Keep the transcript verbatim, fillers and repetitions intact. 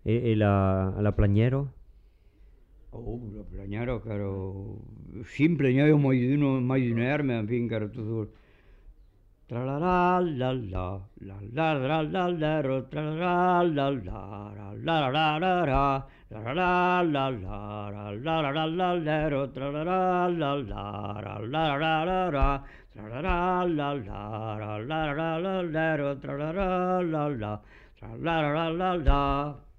¿Y, y la, la Plañero? Oh, la plagnaro, caro, simple, ne ho mai di uno, mai di un'erme, in fin, caro, tutto. Tra-la-la, la-la, la-la-la-la-la-ro, tra-la-la-la-la, la-la-la-la-la, la-la-la-la-la, la-la-la-la-la-ro, tra-la-la-la-la, la-la-la-la-la, tra-la-la-la-la, la-la-la-la-la-ro, tra-la-la-la-la, tra-la-la-la-la.